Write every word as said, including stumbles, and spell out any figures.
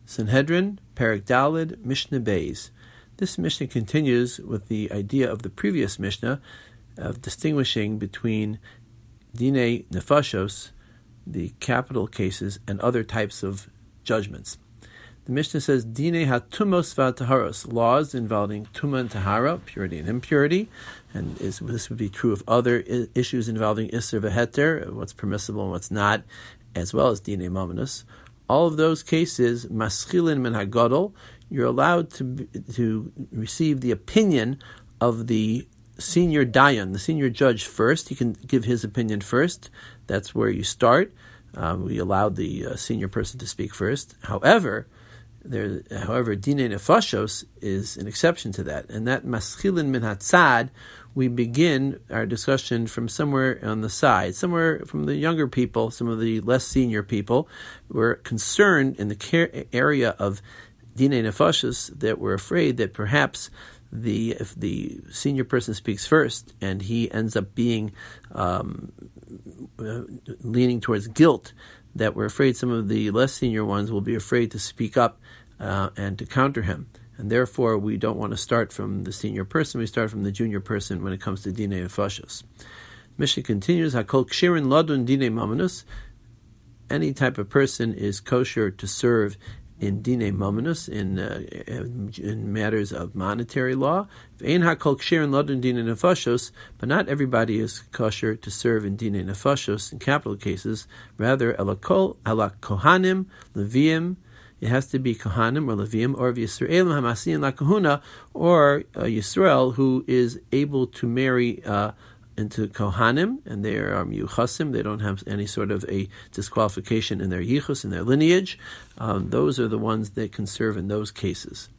Sanhedrin, Perek Daled, Mishnah Beis. This Mishnah continues with the idea of the previous Mishnah of distinguishing between Dinei Nefashos, the capital cases, and other types of judgments. The Mishnah says, Dinei HaTumos VaTaharos, laws involving Tuma and Tahara, purity and impurity, and is, this would be true of other I- issues involving Isser v'Heter, what's permissible and what's not, as well as Dinei Mamonus. All of those cases, Maschilin min HaGadol, you're allowed to to receive the opinion of the senior dayan, the senior judge first. He can give his opinion first. That's where you start. Um, we allowed the uh, senior person to speak first. However, there, however, Dinei Nefashos is an exception to that, and that Maschilin min Hatzad, we begin our discussion from somewhere on the side, somewhere from the younger people, some of the less senior people. We're concerned in the care area of Dinei Nefashos that we're afraid that perhaps the if the senior person speaks first and he ends up being um, uh, leaning towards guilt, that we're afraid some of the less senior ones will be afraid to speak up uh, and to counter him. And therefore, we don't want to start from the senior person. We start from the junior person when it comes to Dinei Nefashos. Mishnah continues, Hakol kshirin ladun Dinei Mamonus. Any type of person is kosher to serve in Dinei Mamonus, in uh, in matters of monetary law. Ein Hakol kshirin ladun Dinei Nefashos, but not everybody is kosher to serve in Dinei Nefashos in capital cases. Rather, elakol ala kohanim leviim. It has to be Kohanim or Leviim, or Yisraelim Hamasiyin La Kahuna, or uh, Yisrael who is able to marry uh, into Kohanim, and they are Yuchasim. They don't have any sort of a disqualification in their Yichus, in their lineage. Um, those are the ones that can serve in those cases.